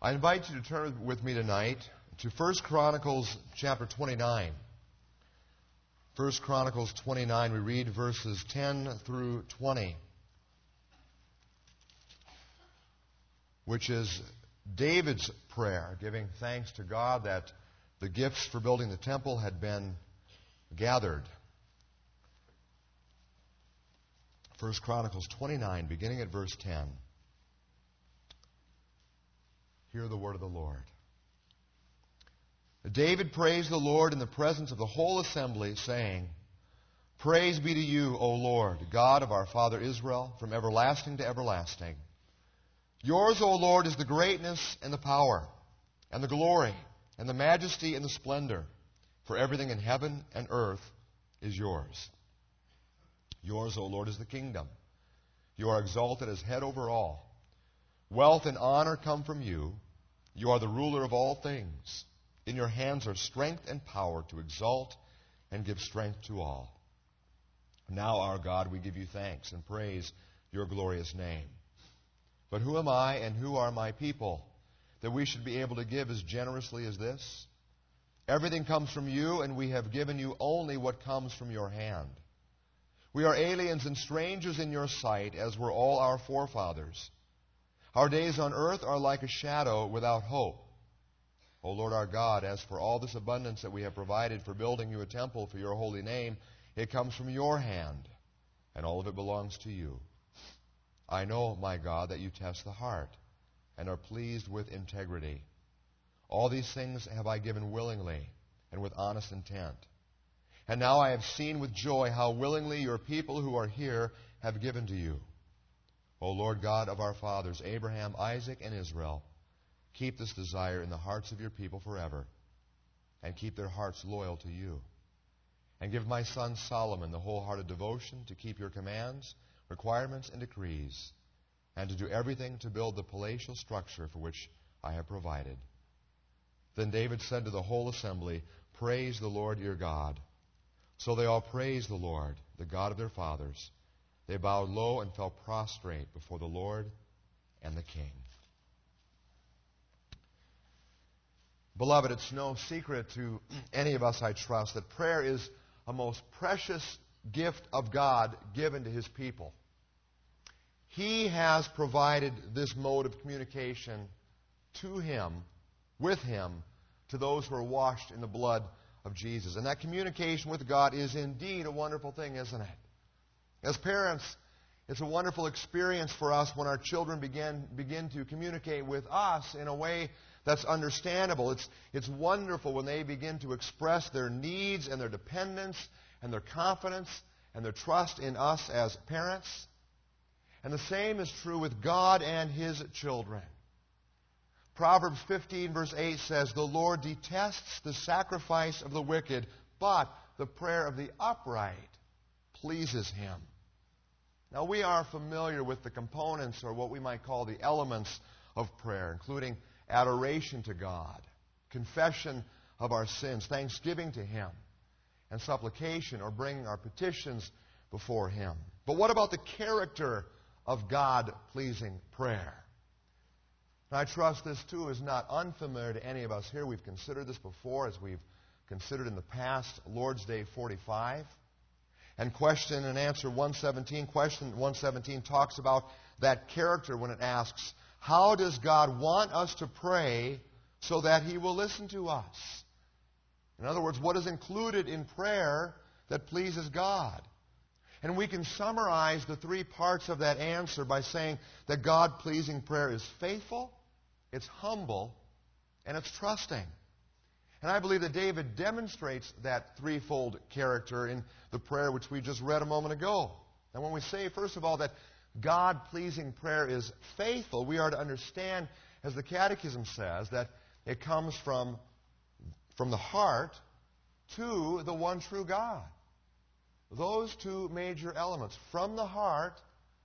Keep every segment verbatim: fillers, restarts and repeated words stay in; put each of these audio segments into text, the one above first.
I invite you to turn with me tonight to First Chronicles chapter twenty-nine. First Chronicles twenty-nine, we read verses ten through twenty, which is David's prayer, giving thanks to God that the gifts for building the temple had been gathered. First Chronicles twenty-nine, beginning at verse ten. Hear the word of the Lord. David praised the Lord in the presence of the whole assembly, saying, Praise be to you, O Lord, God of our father Israel, from everlasting to everlasting. Yours, O Lord, is the greatness and the power, and the glory, and the majesty and the splendor, for everything in heaven and earth is yours. Yours, O Lord, is the kingdom. You are exalted as head over all. Wealth and honor come from you. You are the ruler of all things. In your hands are strength and power to exalt and give strength to all. Now, our God, we give you thanks and praise your glorious name. But who am I and who are my people that we should be able to give as generously as this? Everything comes from you, and we have given you only what comes from your hand. We are aliens and strangers in your sight, as were all our forefathers. Our days on earth are like a shadow without hope. O Lord our God, as for all this abundance that we have provided for building you a temple for your holy name, it comes from your hand, and all of it belongs to you. I know, my God, that you test the heart and are pleased with integrity. All these things have I given willingly and with honest intent. And now I have seen with joy how willingly your people who are here have given to you. O Lord God of our fathers, Abraham, Isaac, and Israel, keep this desire in the hearts of your people forever, and keep their hearts loyal to you. And give my son Solomon the wholehearted devotion to keep your commands, requirements, and decrees, and to do everything to build the palatial structure for which I have provided. Then David said to the whole assembly, Praise the Lord your God. So they all praised the Lord, the God of their fathers. They bowed low and fell prostrate before the Lord and the King. Beloved, it's no secret to any of us, I trust, that prayer is a most precious gift of God given to His people. He has provided this mode of communication to Him, with Him, to those who are washed in the blood of Jesus. And that communication with God is indeed a wonderful thing, isn't it? As parents, it's a wonderful experience for us when our children begin, begin to communicate with us in a way that's understandable. It's, it's wonderful when they begin to express their needs and their dependence and their confidence and their trust in us as parents. And the same is true with God and His children. Proverbs fifteen verse eight says, The Lord detests the sacrifice of the wicked, but the prayer of the upright pleases Him. Now, we are familiar with the components, or what we might call the elements of prayer, including adoration to God, confession of our sins, thanksgiving to Him, and supplication, or bringing our petitions before Him. But what about the character of God-pleasing prayer? Now, I trust this, too, is not unfamiliar to any of us here. We've considered this before, as we've considered in the past Lord's Day forty-five. And question and answer one seventeen, question one seventeen talks about that character when it asks, how does God want us to pray so that He will listen to us? In other words, what is included in prayer that pleases God? And we can summarize the three parts of that answer by saying that God-pleasing prayer is faithful, it's humble, and it's trusting. And I believe that David demonstrates that threefold character in the prayer which we just read a moment ago. And when we say, first of all, that God-pleasing prayer is faithful, we are to understand, as the Catechism says, that it comes from, from the heart to the one true God. Those two major elements, from the heart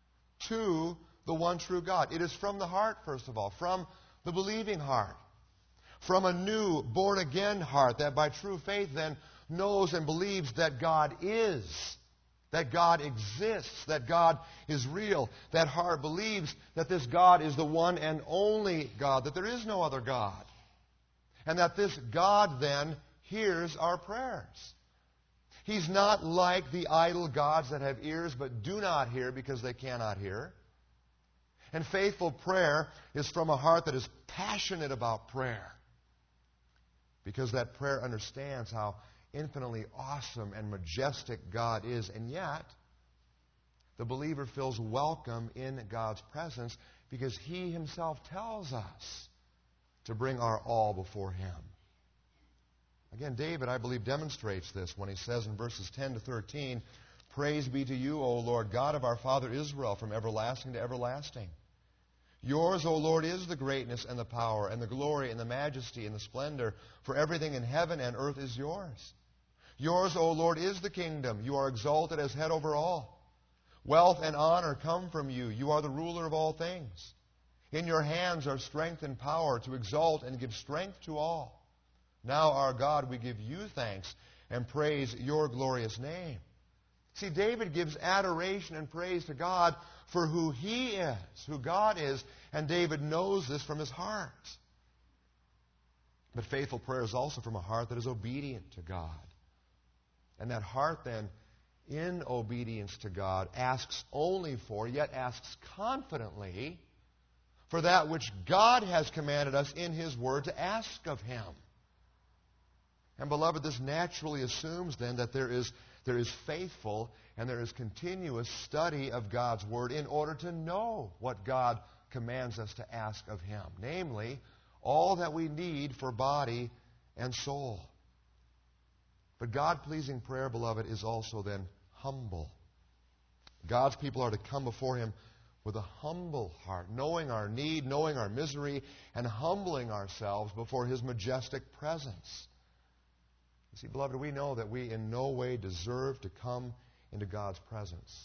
to the one true God. It is from the heart, first of all, from the believing heart. From a new, born-again heart that by true faith then knows and believes that God is that God exists, that God is real. That heart believes that this God is the one and only God, that there is no other God. And that this God then hears our prayers. He's not like the idol gods that have ears but do not hear because they cannot hear. And faithful prayer is from a heart that is passionate about prayer. Because that prayer understands how infinitely awesome and majestic God is. And yet, the believer feels welcome in God's presence because He Himself tells us to bring our all before Him. Again, David, I believe, demonstrates this when he says in verses ten to thirteen, "Praise be to you, O Lord, God of our father Israel, from everlasting to everlasting. Yours, O Lord, is the greatness and the power and the glory and the majesty and the splendor, for everything in heaven and earth is yours. Yours, O Lord, is the kingdom. You are exalted as head over all. Wealth and honor come from you. You are the ruler of all things. In your hands are strength and power to exalt and give strength to all. Now, our God, we give you thanks and praise your glorious name." See, David gives adoration and praise to God for who He is, who God is, and David knows this from his heart. But faithful prayer is also from a heart that is obedient to God. And that heart then, in obedience to God, asks only for, yet asks confidently, for that which God has commanded us in His Word to ask of Him. And beloved, this naturally assumes then that there is, there is faithful and there is continuous study of God's Word in order to know what God commands us to ask of Him. Namely, all that we need for body and soul. But God-pleasing prayer, beloved, is also then humble. God's people are to come before Him with a humble heart, knowing our need, knowing our misery, and humbling ourselves before His majestic presence. You see, beloved, we know that we in no way deserve to come into God's presence.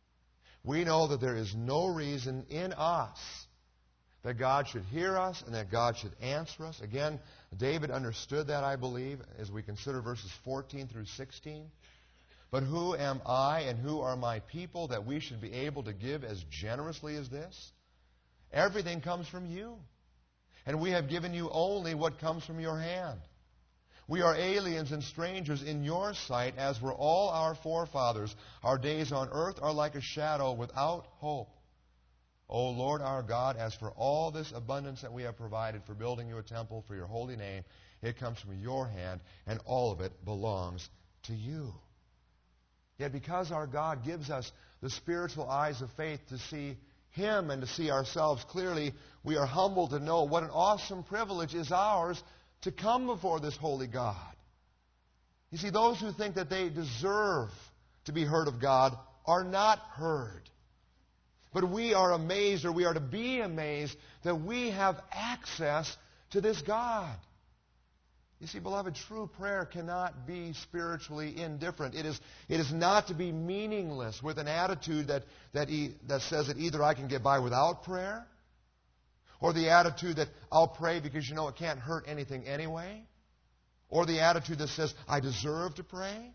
We know that there is no reason in us that God should hear us and that God should answer us. Again, David understood that, I believe, as we consider verses fourteen through sixteen. "But who am I and who are my people that we should be able to give as generously as this? Everything comes from you, and we have given you only what comes from your hand. We are aliens and strangers in your sight, as were all our forefathers. Our days on earth are like a shadow without hope. O Lord our God, as for all this abundance that we have provided for building you a temple for your holy name, it comes from your hand, and all of it belongs to you." Yet because our God gives us the spiritual eyes of faith to see Him and to see ourselves clearly, we are humbled to know what an awesome privilege is ours to come before this holy God. You see, those who think that they deserve to be heard of God are not heard. But we are amazed, or we are to be amazed, that we have access to this God. You see, beloved, true prayer cannot be spiritually indifferent. It is, it is not to be meaningless with an attitude that, that, e, that says that either I can get by without prayer, or the attitude that I'll pray because, you know, it can't hurt anything anyway, or the attitude that says I deserve to pray.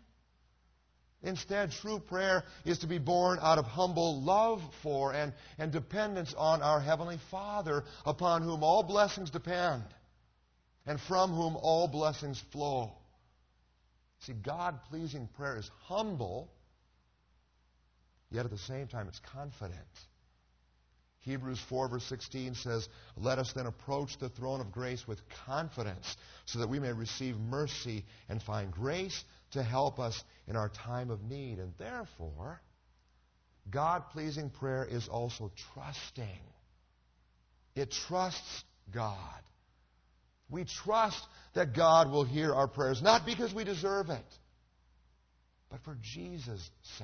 Instead, true prayer is to be born out of humble love for and, and dependence on our Heavenly Father, upon whom all blessings depend and from whom all blessings flow. See, God-pleasing prayer is humble, yet at the same time it's confident. Hebrews four verse sixteen says, "Let us then approach the throne of grace with confidence, so that we may receive mercy and find grace to help us in our time of need." And therefore, God-pleasing prayer is also trusting. It trusts God. We trust that God will hear our prayers, not because we deserve it, but for Jesus' sake.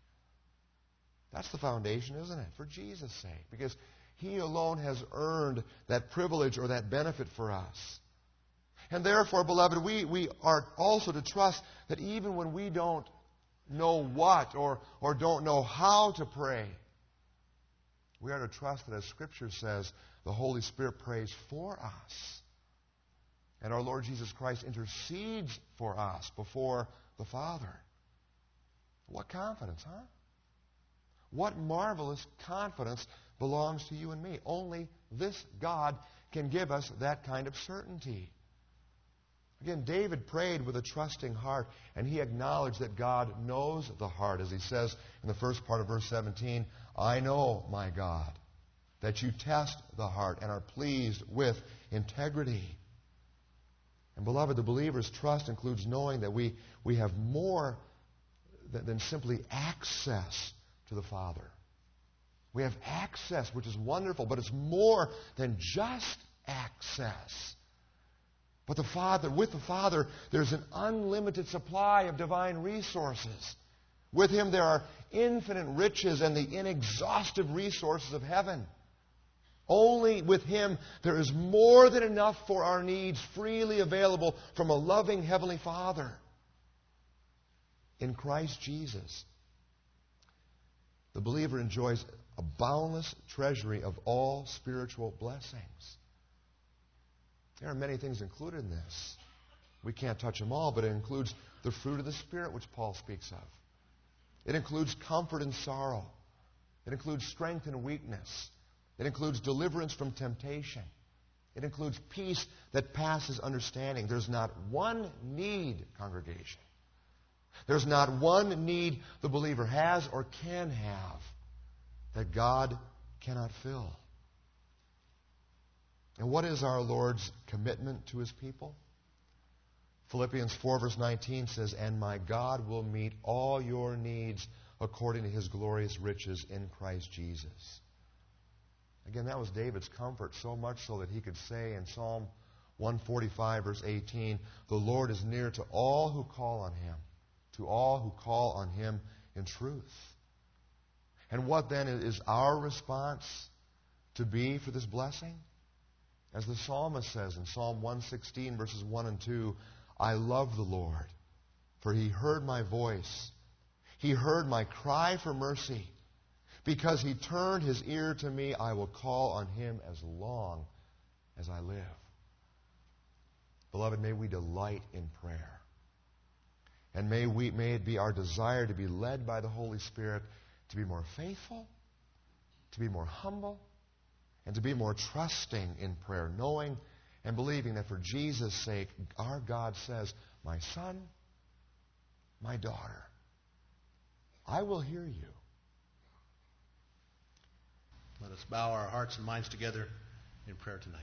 That's the foundation, isn't it? For Jesus' sake. Because He alone has earned that privilege or that benefit for us. And therefore, beloved, we, we are also to trust that even when we don't know what or, or don't know how to pray, we are to trust that, as Scripture says, the Holy Spirit prays for us. And our Lord Jesus Christ intercedes for us before the Father. What confidence, huh? What marvelous confidence belongs to you and me. Only this God can give us that kind of certainty. Again, David prayed with a trusting heart, and he acknowledged that God knows the heart. As he says in the first part of verse seventeen, I know, my God, that you test the heart and are pleased with integrity. And beloved, the believer's trust includes knowing that we, we have more than, than simply access to the Father. We have access, which is wonderful, but it's more than just access. But the Father, with the Father, there's an unlimited supply of divine resources. With Him there are infinite riches and the inexhaustive resources of heaven. Only with Him there is more than enough for our needs freely available from a loving Heavenly Father. In Christ Jesus, the believer enjoys a boundless treasury of all spiritual blessings. There are many things included in this. We can't touch them all, but it includes the fruit of the Spirit, which Paul speaks of. It includes comfort in sorrow. It includes strength in weakness. It includes deliverance from temptation. It includes peace that passes understanding. There's not one need, congregation. There's not one need the believer has or can have that God cannot fill. And what is our Lord's commitment to His people? Philippians four verse nineteen says, and my God will meet all your needs according to His glorious riches in Christ Jesus. Again, that was David's comfort, so much so that he could say in Psalm one forty-five verse eighteen, the Lord is near to all who call on Him, to all who call on Him in truth. And what then is our response to be for this blessing? As the psalmist says in Psalm one sixteen, verses one and two, I love the Lord, for He heard my voice. He heard my cry for mercy. Because He turned His ear to me, I will call on Him as long as I live. Beloved, may we delight in prayer. And may, we, may it be our desire to be led by the Holy Spirit to be more faithful, to be more humble, and to be more trusting in prayer, knowing and believing that for Jesus' sake, our God says, my son, my daughter, I will hear you. Let us bow our hearts and minds together in prayer tonight.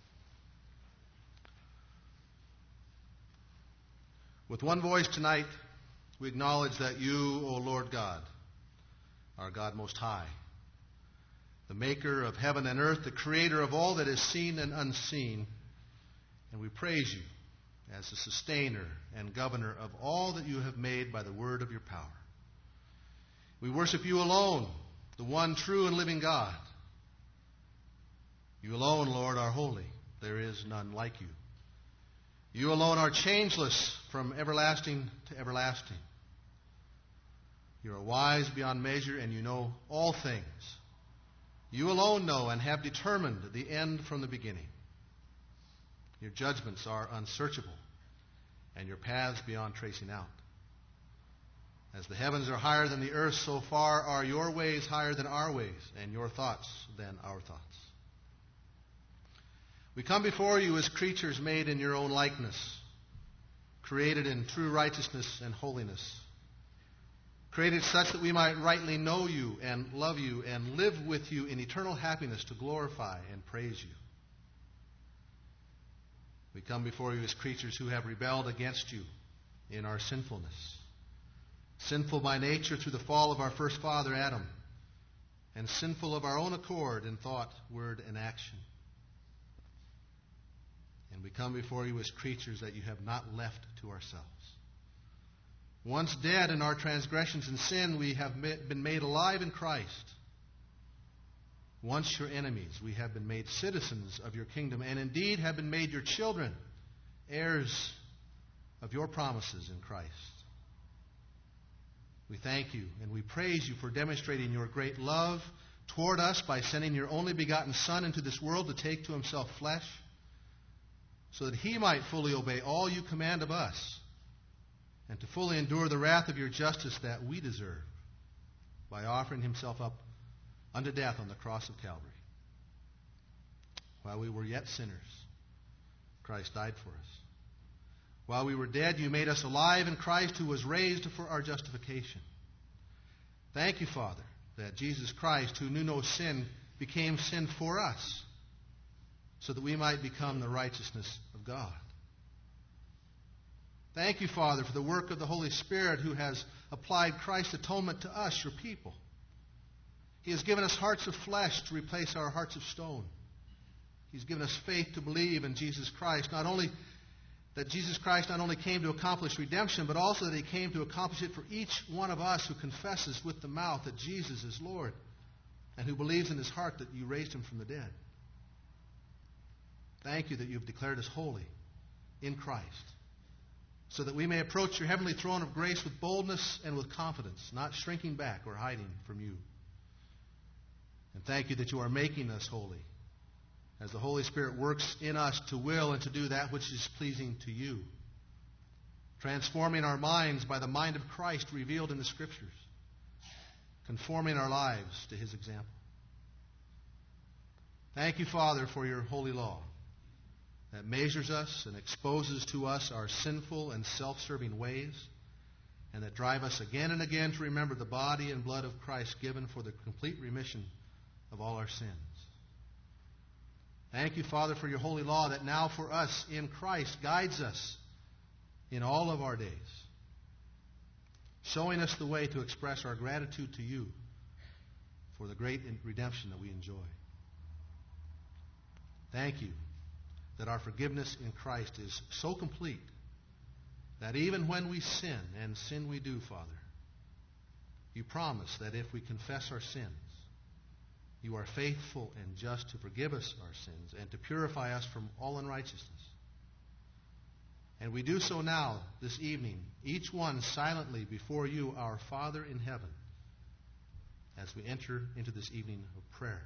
With one voice tonight, we acknowledge that you, O Lord God, are God most high, the maker of heaven and earth, the creator of all that is seen and unseen. And we praise you as the sustainer and governor of all that you have made by the word of your power. We worship you alone, the one true and living God. You alone, Lord, are holy. There is none like you. You alone are changeless from everlasting to everlasting. You are wise beyond measure, and you know all things. You alone know and have determined the end from the beginning. Your judgments are unsearchable, and your paths beyond tracing out. As the heavens are higher than the earth, so far are your ways higher than our ways, and your thoughts than our thoughts. We come before you as creatures made in your own likeness, created in true righteousness and holiness, created such that we might rightly know you and love you and live with you in eternal happiness to glorify and praise you. We come before you as creatures who have rebelled against you in our sinfulness, sinful by nature through the fall of our first father Adam, and sinful of our own accord in thought, word, and action. And we come before you as creatures that you have not left to ourselves. Once dead in our transgressions and sin, we have been made alive in Christ. Once your enemies, we have been made citizens of your kingdom, and indeed have been made your children, heirs of your promises in Christ. We thank you and we praise you for demonstrating your great love toward us by sending your only begotten Son into this world to take to Himself flesh, so that He might fully obey all you command of us, and to fully endure the wrath of your justice that we deserve by offering himself up unto death on the cross of Calvary. While we were yet sinners, Christ died for us. While we were dead, you made us alive in Christ, who was raised for our justification. Thank you, Father, that Jesus Christ, who knew no sin, became sin for us, so that we might become the righteousness of God. Thank you, Father, for the work of the Holy Spirit, who has applied Christ's atonement to us, your people. He has given us hearts of flesh to replace our hearts of stone. He's given us faith to believe in Jesus Christ, not only that Jesus Christ not only came to accomplish redemption, but also that he came to accomplish it for each one of us who confesses with the mouth that Jesus is Lord and who believes in his heart that you raised him from the dead. Thank you that you've declared us holy in Christ, so that we may approach your heavenly throne of grace with boldness and with confidence, not shrinking back or hiding from you. And thank you that you are making us holy, as the Holy Spirit works in us to will and to do that which is pleasing to you, transforming our minds by the mind of Christ revealed in the Scriptures, conforming our lives to his example. Thank you, Father, for your holy law that measures us and exposes to us our sinful and self-serving ways, and that drive us again and again to remember the body and blood of Christ given for the complete remission of all our sins. Thank you, Father, for your holy law that now for us in Christ guides us in all of our days, showing us the way to express our gratitude to you for the great redemption that we enjoy. Thank you that our forgiveness in Christ is so complete that even when we sin, and sin we do, Father, you promise that if we confess our sins, you are faithful and just to forgive us our sins and to purify us from all unrighteousness. And we do so now, this evening, each one silently before you, our Father in heaven, as we enter into this evening of prayer.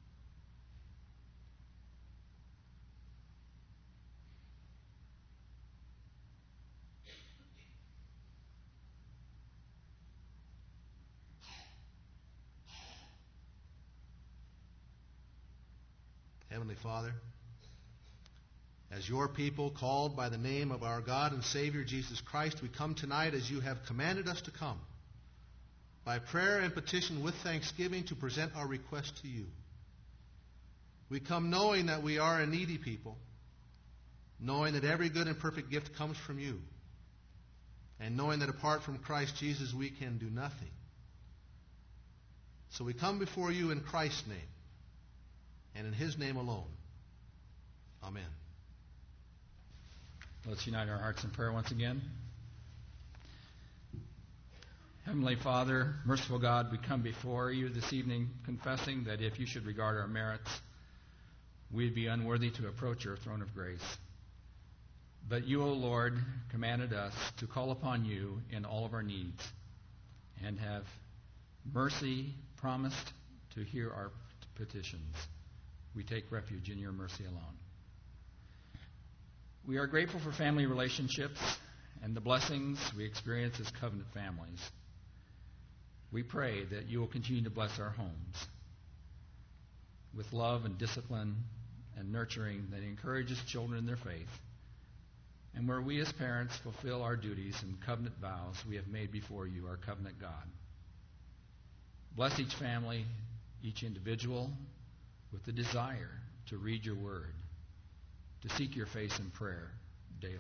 Heavenly Father, as your people called by the name of our God and Savior Jesus Christ, we come tonight as you have commanded us to come, by prayer and petition with thanksgiving to present our request to you. We come knowing that we are a needy people, knowing that every good and perfect gift comes from you, and knowing that apart from Christ Jesus we can do nothing. So we come before you in Christ's name, and in his name alone. Amen. Let's unite our hearts in prayer once again. Heavenly Father, merciful God, we come before you this evening confessing that if you should regard our merits, we'd be unworthy to approach your throne of grace. But you, O Lord, commanded us to call upon you in all of our needs, and have mercy promised to hear our petitions. We take refuge in your mercy alone. We are grateful for family relationships and the blessings we experience as covenant families. We pray that you will continue to bless our homes with love and discipline and nurturing that encourages children in their faith, and where we as parents fulfill our duties and covenant vows we have made before you, our covenant God. Bless each family, each individual, with the desire to read your word, to seek your face in prayer daily.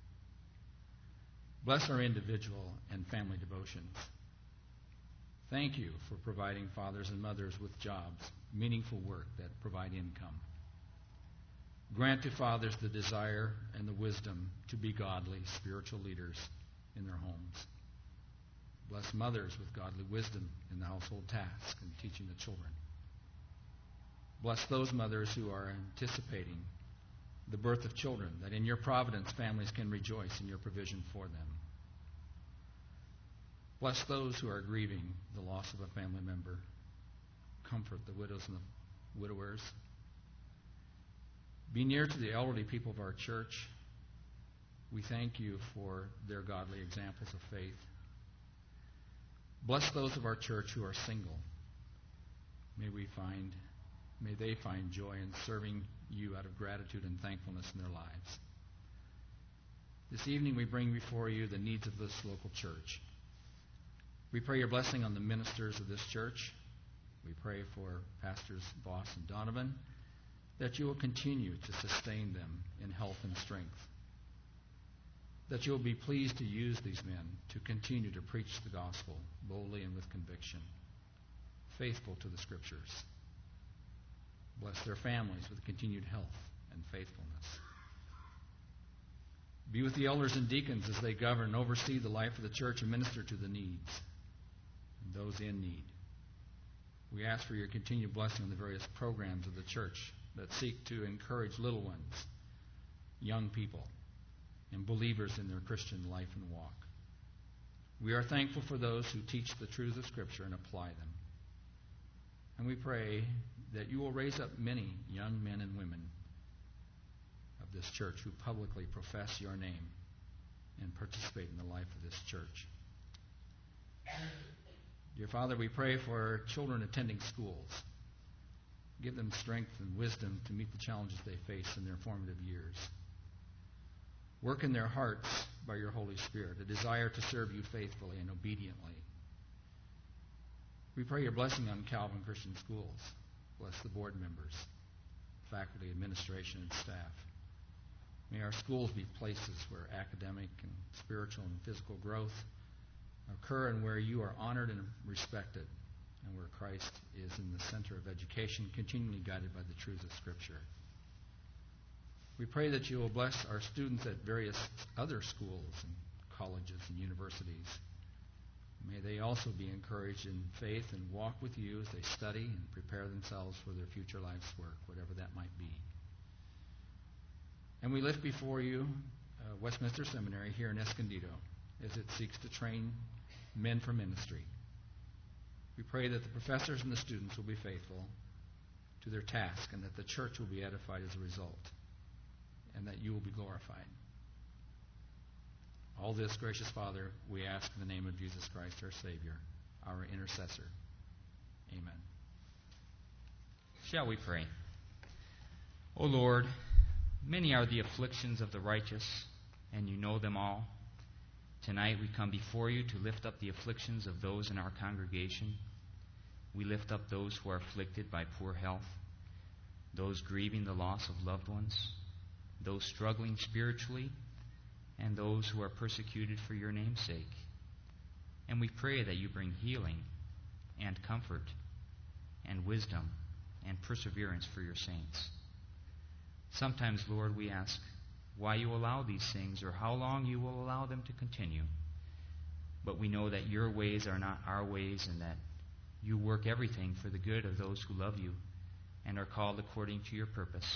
Bless our individual and family devotions. Thank you for providing fathers and mothers with jobs, meaningful work that provide income. Grant to fathers the desire and the wisdom to be godly, spiritual leaders in their homes. Bless mothers with godly wisdom in the household tasks and teaching the children. Bless those mothers who are anticipating the birth of children, that in your providence families can rejoice in your provision for them. Bless those who are grieving the loss of a family member. Comfort the widows and the widowers. Be near to the elderly people of our church. We thank you for their godly examples of faith. Bless those of our church who are single. May we find, may they find joy in serving you out of gratitude and thankfulness in their lives. This evening we bring before you the needs of this local church. We pray your blessing on the ministers of this church. We pray for Pastors Voss and Donovan, that you will continue to sustain them in health and strength. That you will be pleased to use these men to continue to preach the gospel boldly and with conviction, faithful to the Scriptures. Bless their families with continued health and faithfulness. Be with the elders and deacons as they govern and oversee the life of the church and minister to the needs and those in need. We ask for your continued blessing on the various programs of the church that seek to encourage little ones, young people, and believers in their Christian life and walk. We are thankful for those who teach the truths of Scripture and apply them. And we pray that you will raise up many young men and women of this church who publicly profess your name and participate in the life of this church. Dear Father, we pray for children attending schools. Give them strength and wisdom to meet the challenges they face in their formative years. Work in their hearts by your Holy Spirit, a desire to serve you faithfully and obediently. We pray your blessing on Calvin Christian Schools. Bless the board members, faculty, administration, and staff. May our schools be places where academic and spiritual and physical growth occur and where you are honored and respected, and where Christ is in the center of education, continually guided by the truths of Scripture. We pray that you will bless our students at various other schools and colleges and universities. May they also be encouraged in faith and walk with you as they study and prepare themselves for their future life's work, whatever that might be. And we lift before you uh, Westminster Seminary here in Escondido as it seeks to train men for ministry. We pray that the professors and the students will be faithful to their task and that the church will be edified as a result, and that you will be glorified. All this, gracious Father, we ask in the name of Jesus Christ, our Savior, our intercessor. Amen. Shall we pray? O Lord, many are the afflictions of the righteous, and you know them all. Tonight we come before you to lift up the afflictions of those in our congregation. We lift up those who are afflicted by poor health, those grieving the loss of loved ones, those struggling spiritually, and those who are persecuted for your name's sake. And we pray that you bring healing and comfort and wisdom and perseverance for your saints. Sometimes, Lord, we ask why you allow these things or how long you will allow them to continue. But we know that your ways are not our ways and that you work everything for the good of those who love you and are called according to your purpose.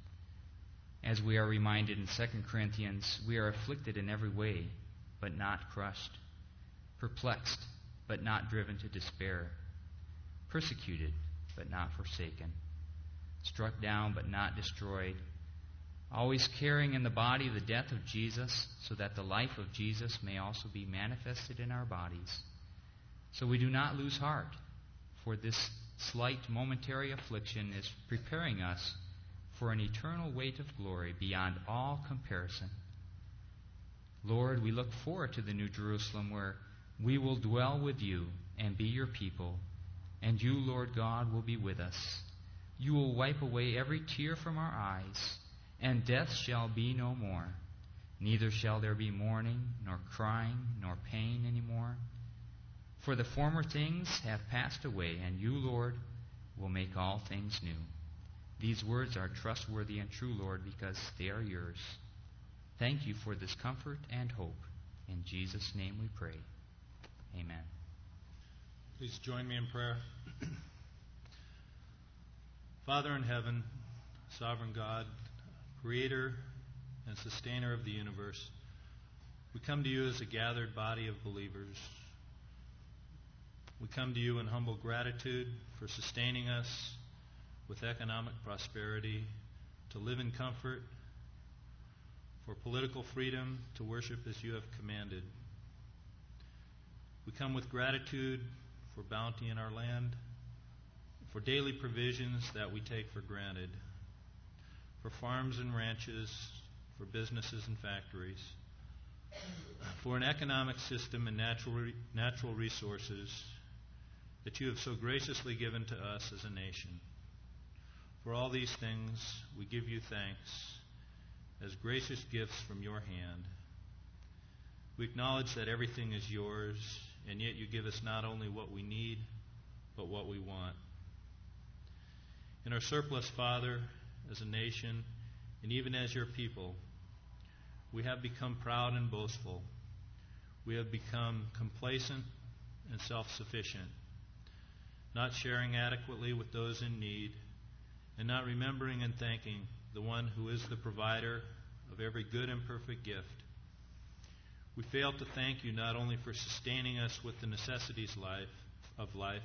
As we are reminded in Second Corinthians, we are afflicted in every way, but not crushed, perplexed, but not driven to despair, persecuted, but not forsaken, struck down, but not destroyed, always carrying in the body the death of Jesus, so that the life of Jesus may also be manifested in our bodies. So we do not lose heart, for this slight momentary affliction is preparing us for an eternal weight of glory beyond all comparison. Lord, we look forward to the New Jerusalem where we will dwell with you and be your people, and you, Lord God, will be with us. You will wipe away every tear from our eyes, and death shall be no more. Neither shall there be mourning, nor crying, nor pain any more. For the former things have passed away, and you, Lord, will make all things new. These words are trustworthy and true, Lord, because they are yours. Thank you for this comfort and hope. In Jesus' name we pray. Amen. Please join me in prayer. Father in heaven, sovereign God, creator and sustainer of the universe, we come to you as a gathered body of believers. We come to you in humble gratitude for sustaining us with economic prosperity, to live in comfort, for political freedom to worship as you have commanded. We come with gratitude for bounty in our land, for daily provisions that we take for granted, for farms and ranches, for businesses and factories, for an economic system and natural, re- natural resources that you have so graciously given to us as a nation. For all these things, we give you thanks as gracious gifts from your hand. We acknowledge that everything is yours, and yet you give us not only what we need, but what we want. In our surplus, Father, as a nation, and even as your people, we have become proud and boastful. We have become complacent and self-sufficient, not sharing adequately with those in need, and not remembering and thanking the one who is the provider of every good and perfect gift. We fail to thank you not only for sustaining us with the necessities life, of life,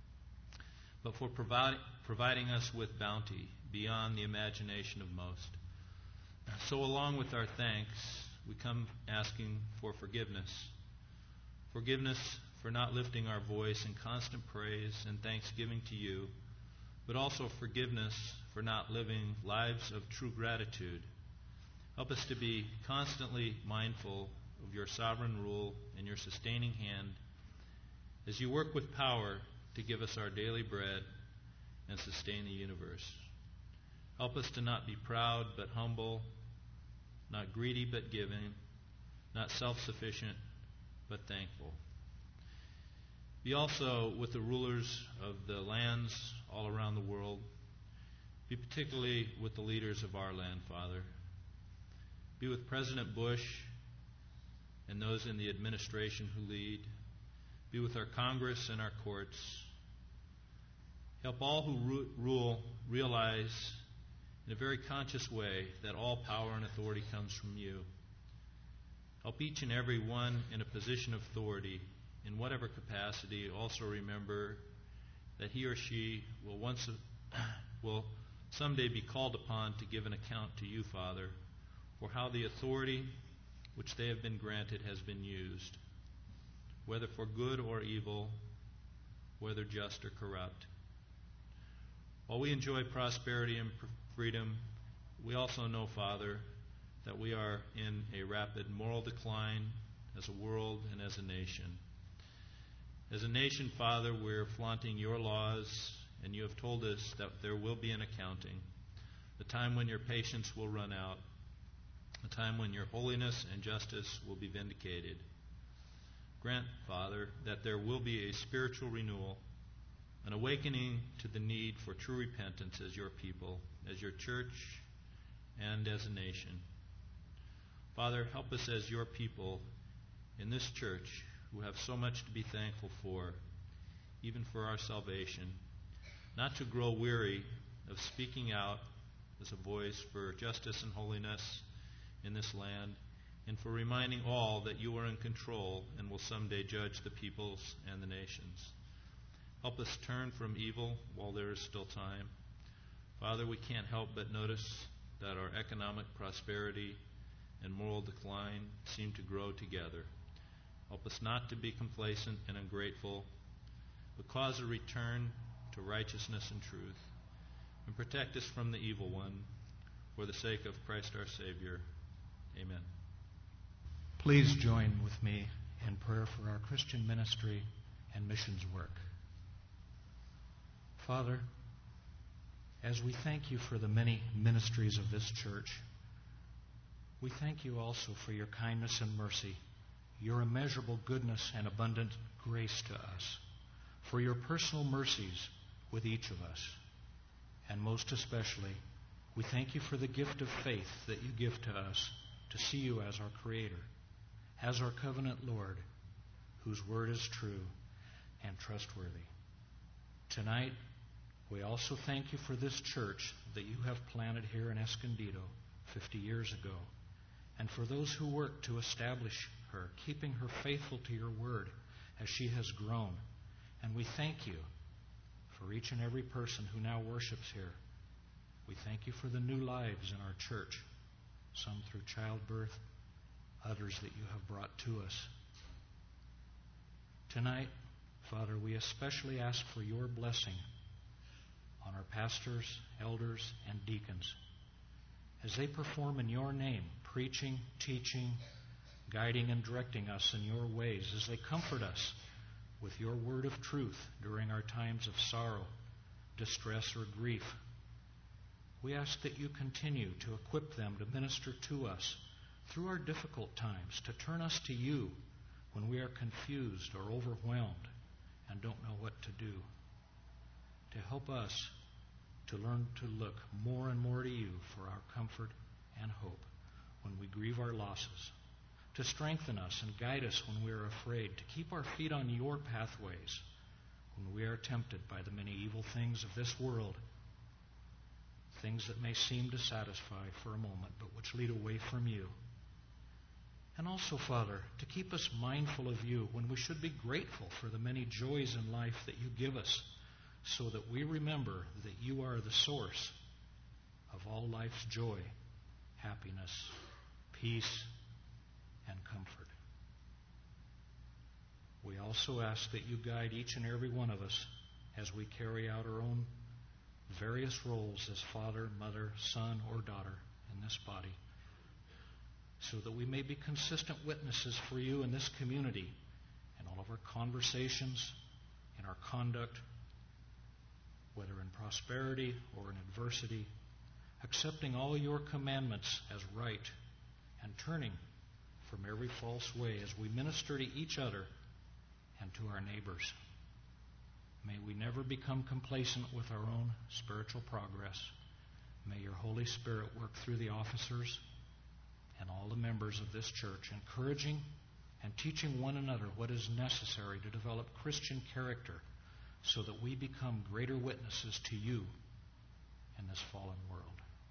but for provi- providing us with bounty beyond the imagination of most. So along with our thanks, we come asking for forgiveness. Forgiveness for not lifting our voice in constant praise and thanksgiving to you, but also forgiveness for not living lives of true gratitude. Help us to be constantly mindful of your sovereign rule and your sustaining hand as you work with power to give us our daily bread and sustain the universe. Help us to not be proud but humble, not greedy but giving, not self-sufficient but thankful. Be also with the rulers of the lands all around the world. Be particularly with the leaders of our land, Father. Be with President Bush and those in the administration who lead. Be with our Congress and our courts. Help all who ru- rule realize in a very conscious way that all power and authority comes from you. Help each and every one in a position of authority, in whatever capacity, also remember that he or she will once will someday be called upon to give an account to you, Father, for how the authority which they have been granted has been used, whether for good or evil, whether just or corrupt. While we enjoy prosperity and freedom, we also know, Father, that we are in a rapid moral decline as a world and as a nation. As a nation, Father, we're flaunting your laws, and you have told us that there will be an accounting, the time when your patience will run out, a time when your holiness and justice will be vindicated. Grant, Father, that there will be a spiritual renewal, an awakening to the need for true repentance as your people, as your church, and as a nation. Father, help us as your people in this church who have so much to be thankful for, even for our salvation, not to grow weary of speaking out as a voice for justice and holiness in this land, and for reminding all that you are in control and will someday judge the peoples and the nations. Help us turn from evil while there is still time. Father, we can't help but notice that our economic prosperity and moral decline seem to grow together. Help us not to be complacent and ungrateful, but cause a return to righteousness and truth, and protect us from the evil one, for the sake of Christ our Savior. Amen. Please join with me in prayer for our Christian ministry and missions work. Father, as we thank you for the many ministries of this church, we thank you also for your kindness and mercy, your immeasurable goodness and abundant grace to us, for your personal mercies with each of us. And most especially, we thank you for the gift of faith that you give to us to see you as our Creator, as our covenant Lord, whose word is true and trustworthy. Tonight, we also thank you for this church that you have planted here in Escondido fifty years ago, and for those who work to establish her, keeping her faithful to your word as she has grown. And we thank you for each and every person who now worships here. We thank you for the new lives in our church, some through childbirth, others that you have brought to us. Tonight, Father, we especially ask for your blessing on our pastors, elders, and deacons as they perform in your name, preaching, teaching, guiding and directing us in your ways, as they comfort us with your word of truth during our times of sorrow, distress, or grief. We ask that you continue to equip them to minister to us through our difficult times, to turn us to you when we are confused or overwhelmed and don't know what to do, to help us to learn to look more and more to you for our comfort and hope when we grieve our losses, to strengthen us and guide us when we are afraid, to keep our feet on your pathways when we are tempted by the many evil things of this world, things that may seem to satisfy for a moment but which lead away from you. And also, Father, to keep us mindful of you when we should be grateful for the many joys in life that you give us, so that we remember that you are the source of all life's joy, happiness, peace, and comfort. We also ask that you guide each and every one of us as we carry out our own various roles as father, mother, son, or daughter in this body, so that we may be consistent witnesses for you in this community, in all of our conversations, in our conduct, whether in prosperity or in adversity, accepting all your commandments as right and turning from every false way as we minister to each other and to our neighbors. May we never become complacent with our own spiritual progress. May your Holy Spirit work through the officers and all the members of this church, encouraging and teaching one another what is necessary to develop Christian character, so that we become greater witnesses to you in this fallen world.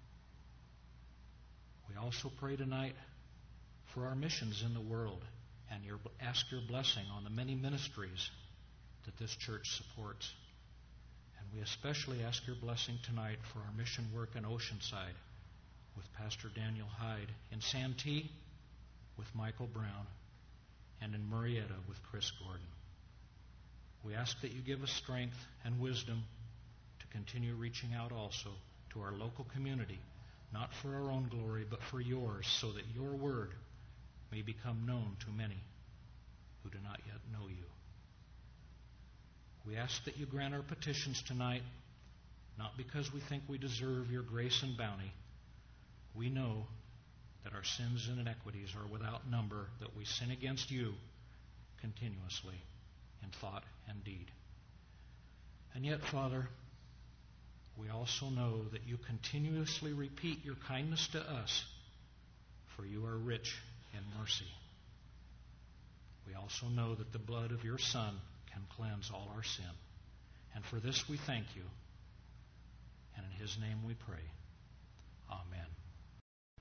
We also pray tonight for our missions in the world and your, ask your blessing on the many ministries that this church supports. And we especially ask your blessing tonight for our mission work in Oceanside with Pastor Daniel Hyde, in Santee with Michael Brown, and in Marietta with Chris Gordon. We ask that you give us strength and wisdom to continue reaching out also to our local community, not for our own glory, but for yours, so that your word may become known to many who do not yet know you. We ask that you grant our petitions tonight, not because we think we deserve your grace and bounty. We know that our sins and inequities are without number, that we sin against you continuously in thought and deed. And yet, Father, we also know that you continuously repeat your kindness to us, for you are rich in mercy. We also know that the blood of your Son can cleanse all our sin. And for this we thank you. And in his name we pray. Amen.